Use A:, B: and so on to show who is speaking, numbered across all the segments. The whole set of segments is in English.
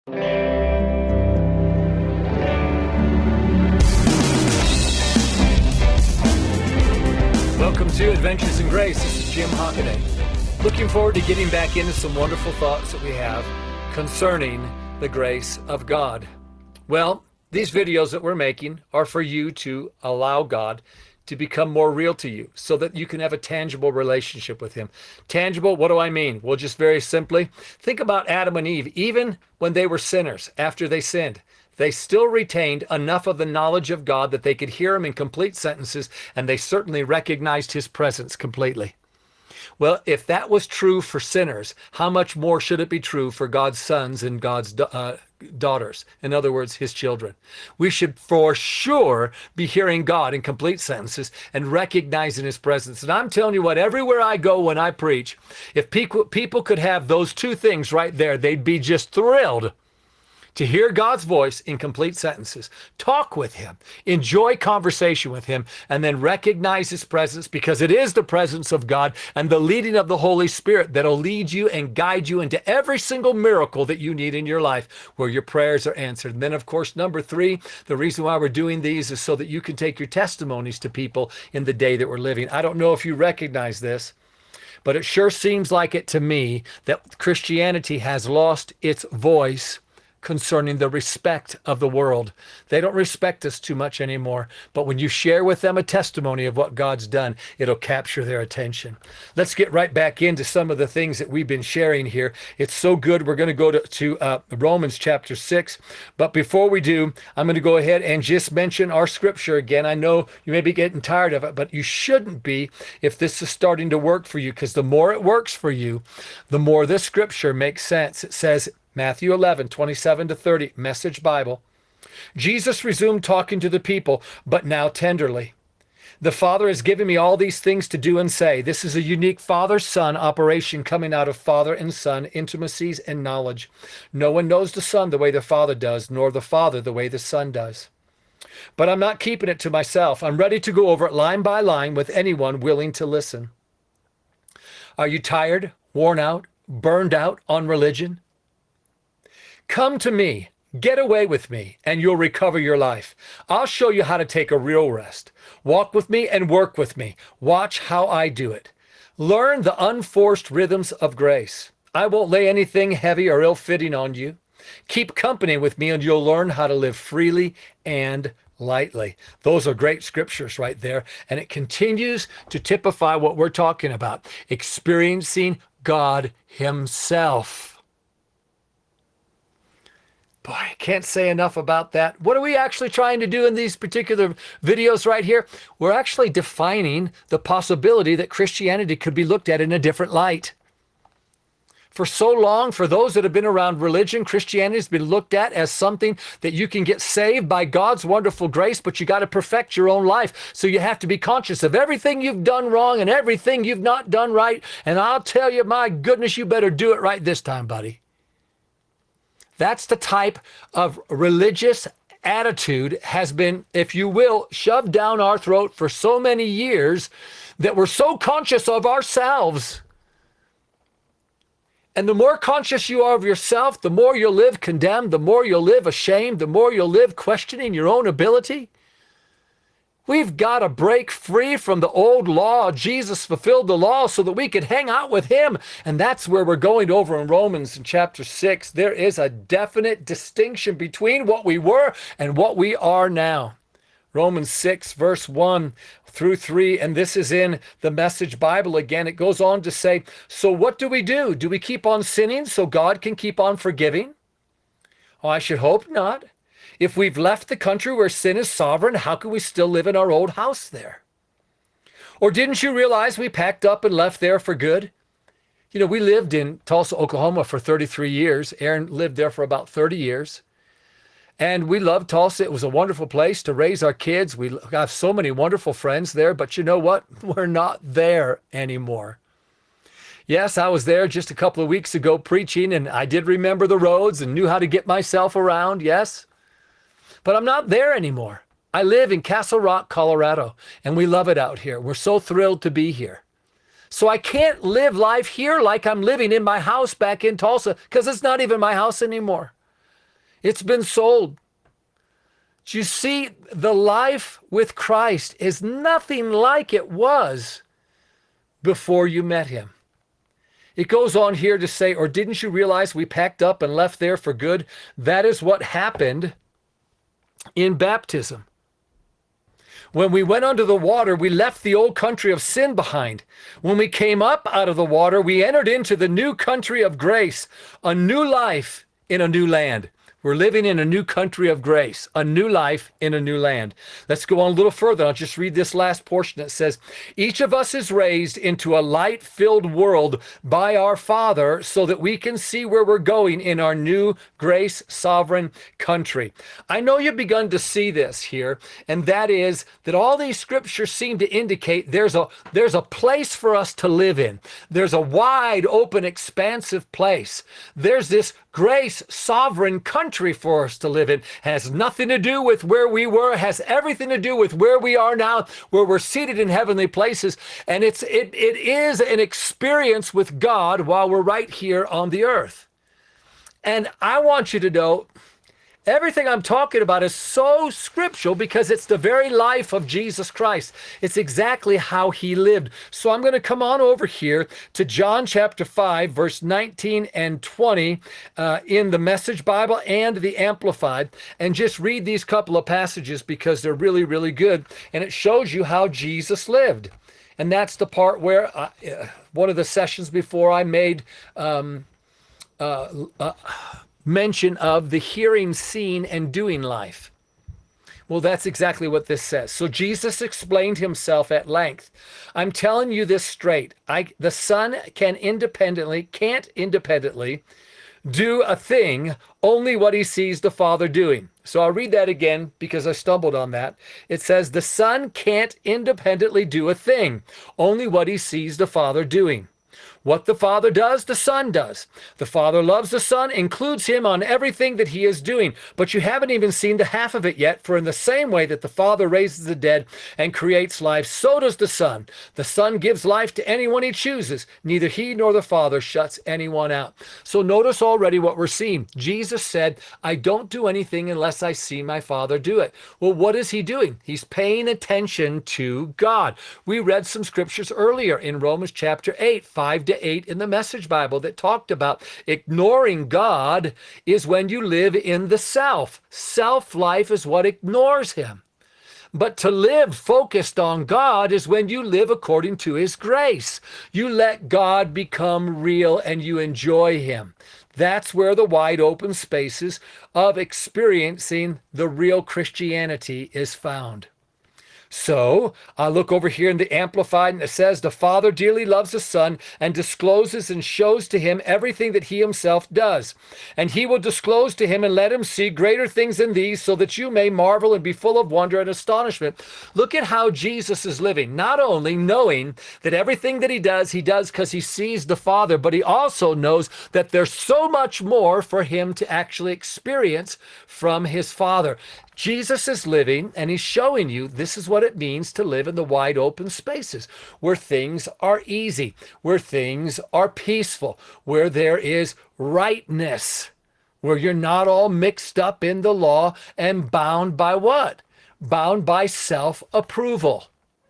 A: Welcome to Adventures in Grace. This is Jim Hockaday. Looking forward to getting back into some wonderful thoughts that we have concerning the grace of God. Well, these videos that we're making are for you to allow God to become more real to you so that you can have a tangible relationship with him. Tangible, what do I mean? Well, just very simply, think about Adam and Eve. Even when they were sinners, after they sinned, they still retained enough of the knowledge of God that they could hear him in complete sentences, and they certainly recognized his presence completely. Well, if that was true for sinners, how much more should it be true for God's sons and God's daughters? In other words, his children. We should for sure be hearing God in complete sentences and recognizing his presence. And I'm telling you what, everywhere I go when I preach, if people could have those two things right there, they'd be just thrilled to hear God's voice in complete sentences, talk with him, enjoy conversation with him, and then recognize his presence, because it is the presence of God and the leading of the Holy Spirit that'll lead you and guide you into every single miracle that you need in your life where your prayers are answered. And then, of course, number 3, the reason why we're doing these is so that you can take your testimonies to people in the day that we're living. I don't know if you recognize this, but it sure seems like it to me that Christianity has lost its voice concerning the respect of the world. They don't respect us too much anymore. But when you share with them a testimony of what God's done, it'll capture their attention. Let's get right back into some of the things that we've been sharing here. It's so good. We're going to go to Romans chapter 6. But before we do, I'm going to go ahead and just mention our scripture again. I know you may be getting tired of it, but you shouldn't be if this is starting to work for you, because the more it works for you, the more this scripture makes sense. It says, Matthew 11, 27 to 30, Message Bible. Jesus resumed talking to the people, but now tenderly. The Father has given me all these things to do and say. This is a unique father-son operation coming out of father and son intimacies and knowledge. No one knows the Son the way the Father does, nor the Father the way the Son does. But I'm not keeping it to myself. I'm ready to go over it line by line with anyone willing to listen. Are you tired, worn out, burned out on religion? Come to me, get away with me, and you'll recover your life. I'll show you how to take a real rest. Walk with me and work with me. Watch how I do it. Learn the unforced rhythms of grace. I won't lay anything heavy or ill-fitting on you. Keep company with me and you'll learn how to live freely and lightly. Those are great scriptures right there. And it continues to typify what we're talking about, experiencing God himself. Boy, I can't say enough about that. What are we actually trying to do in these particular videos right here? We're actually defining the possibility that Christianity could be looked at in a different light. For so long, for those that have been around religion, Christianity has been looked at as something that you can get saved by God's wonderful grace, but you got to perfect your own life. So you have to be conscious of everything you've done wrong and everything you've not done right. And I'll tell you, my goodness, you better do it right this time, buddy. That's the type of religious attitude has been, if you will, shoved down our throat for so many years that we're so conscious of ourselves. And the more conscious you are of yourself, the more you'll live condemned, the more you'll live ashamed, the more you'll live questioning your own ability. We've got to break free from the old law. Jesus fulfilled the law so that we could hang out with him. And that's where we're going over in Romans in chapter 6. There is a definite distinction between what we were and what we are now. Romans 6, verse 1 through 3, and this is in the Message Bible again. It goes on to say, so what do? Do we keep on sinning so God can keep on forgiving? Oh, I should hope not. If we've left the country where sin is sovereign, how can we still live in our old house there? Or didn't you realize we packed up and left there for good? You know, we lived in Tulsa, Oklahoma for 33 years. Aaron lived there for about 30 years. And we loved Tulsa. It was a wonderful place to raise our kids. We got so many wonderful friends there, but you know what? We're not there anymore. Yes, I was there just a couple of weeks ago preaching, and I did remember the roads and knew how to get myself around, yes. But I'm not there anymore. I live in Castle Rock, Colorado, and we love it out here. We're so thrilled to be here. So I can't live life here like I'm living in my house back in Tulsa, because it's not even my house anymore. It's been sold. You see, the life with Christ is nothing like it was before you met him. It goes on here to say, or didn't you realize we packed up and left there for good? That is what happened in baptism. When we went under the water, we left the old country of sin behind. When we came up out of the water, we entered into the new country of grace, a new life in a new land. We're living in a new country of grace, a new life in a new land. Let's go on a little further. I'll just read this last portion. It says, each of us is raised into a light-filled world by our Father so that we can see where we're going in our new grace sovereign country. I know you've begun to see this here, and that is that all these scriptures seem to indicate there's a place for us to live in. There's a wide open, expansive place. There's this grace sovereign country for us to live in. Has nothing to do with where we were, has everything to do with where we are now, where we're seated in heavenly places. And it is an experience with God while we're right here on the earth. And I want you to know, everything I'm talking about is so scriptural because it's the very life of Jesus Christ. It's exactly how he lived. So I'm going to come on over here to John chapter 5, verse 19 and 20 in the Message Bible and the Amplified, and just read these couple of passages because they're really, really good. And it shows you how Jesus lived. And that's the part where one of the sessions before I made mention of the hearing, seeing, and doing life. Well, that's exactly what this says. So Jesus explained himself at length. I'm telling you this straight. The Son can't independently do a thing, only what he sees the Father doing. So I'll read that again because I stumbled on that. It says, the Son can't independently do a thing, only what he sees the Father doing. What the Father does, the Son does. The Father loves the Son, includes him on everything that he is doing. But you haven't even seen the half of it yet, for in the same way that the Father raises the dead and creates life, so does the Son. The Son gives life to anyone he chooses. Neither he nor the Father shuts anyone out. So notice already what we're seeing. Jesus said, I don't do anything unless I see my Father do it. Well, what is he doing? He's paying attention to God. We read some scriptures earlier in Romans chapter 8, 5 to 8 in the Message Bible that talked about ignoring God is when you live in the self. Self-life is what ignores him. But to live focused on God is when you live according to his grace. You let God become real and you enjoy him. That's where the wide open spaces of experiencing the real Christianity is found. So I look over here in the Amplified and it says, the Father dearly loves the Son and discloses and shows to him everything that he himself does. And he will disclose to him and let him see greater things than these so that you may marvel and be full of wonder and astonishment. Look at how Jesus is living, not only knowing that everything that he does because he sees the Father, but he also knows that there's so much more for him to actually experience from his Father. Jesus is living and he's showing you this is what it means to live in the wide open spaces where things are easy, where things are peaceful, where there is rightness, where you're not all mixed up in the law and bound by what? Bound by self-approval.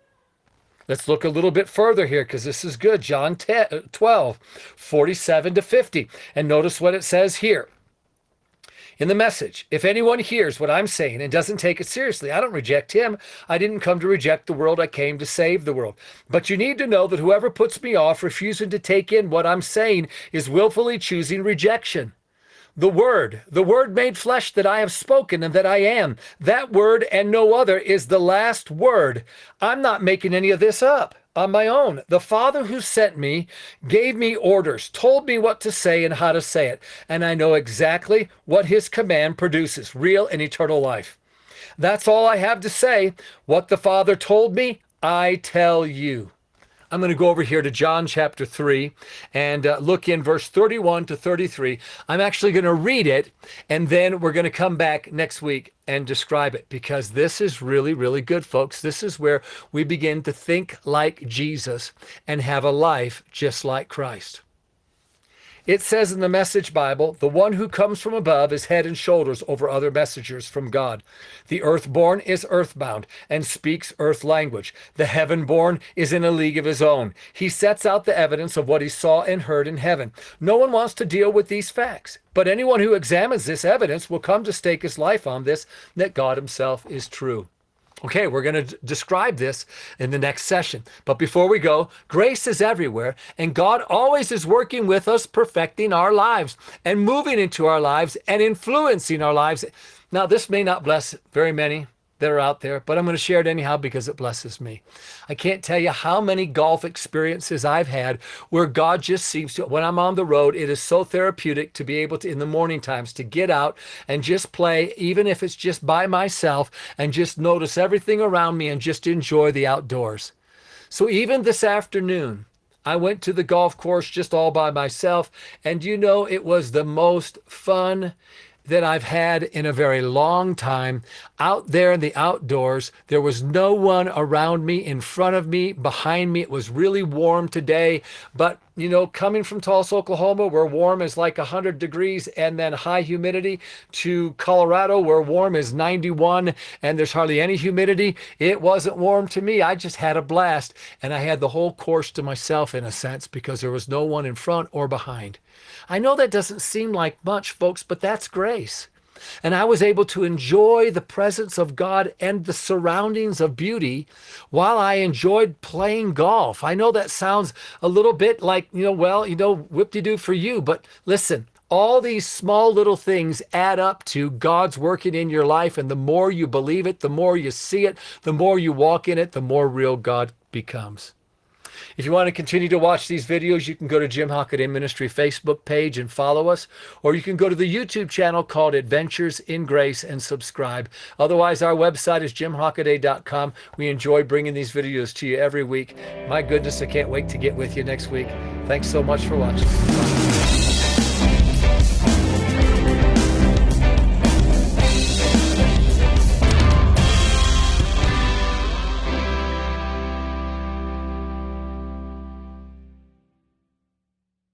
A: Let's look a little bit further here because this is good. John 12, 47 to 50. And notice what it says here. In the Message, if anyone hears what I'm saying and doesn't take it seriously, I don't reject him. I didn't come to reject the world. I came to save the world. But you need to know that whoever puts me off, refusing to take in what I'm saying, is willfully choosing rejection. The word made flesh that I have spoken and that I am, that word and no other is the last word. I'm not making any of this up on my own. The Father who sent me gave me orders, told me what to say and how to say it. And I know exactly what his command produces, real and eternal life. That's all I have to say. What the Father told me, I tell you. I'm going to go over here to John chapter 3 and look in verse 31 to 33. I'm actually going to read it, and then we're going to come back next week and describe it, because this is really, really good, folks. This is where we begin to think like Jesus and have a life just like Christ. It says in the Message Bible, the one who comes from above is head and shoulders over other messengers from God. The earthborn is earthbound and speaks earth language. The heavenborn is in a league of his own. He sets out the evidence of what he saw and heard in heaven. No one wants to deal with these facts, but anyone who examines this evidence will come to stake his life on this, that God himself is true. Okay, we're going to describe this in the next session. But before we go, grace is everywhere, and God always is working with us, perfecting our lives and moving into our lives and influencing our lives. Now, this may not bless very many that are out there, but I'm going to share it anyhow because it blesses me. I can't tell you how many golf experiences I've had where God just seems to, when I'm on the road, it is so therapeutic to be able to, in the morning times, to get out and just play, even if it's just by myself, and just notice everything around me and just enjoy the outdoors. So even this afternoon, I went to the golf course just all by myself, and it was the most fun that I've had in a very long time. Out there in the outdoors, there was no one around me, in front of me, behind me. It was really warm today, but coming from Tulsa, Oklahoma, where warm is like 100 degrees and then high humidity, to Colorado, where warm is 91 and there's hardly any humidity, it wasn't warm to me. I just had a blast, and I had the whole course to myself in a sense because there was no one in front or behind. I know that doesn't seem like much, folks, but that's grace. And I was able to enjoy the presence of God and the surroundings of beauty while I enjoyed playing golf. I know that sounds a little bit like, whoop-de-doo for you, but listen, all these small little things add up to God's working in your life, and the more you believe it, the more you see it, the more you walk in it, the more real God becomes. If you want to continue to watch these videos, you can go to Jim Hockaday Ministry Facebook page and follow us, or you can go to the YouTube channel called Adventures in Grace and subscribe. Otherwise, our website is jimhockaday.com. We enjoy bringing these videos to you every week. My goodness, I can't wait to get with you next week. Thanks so much for watching. Bye.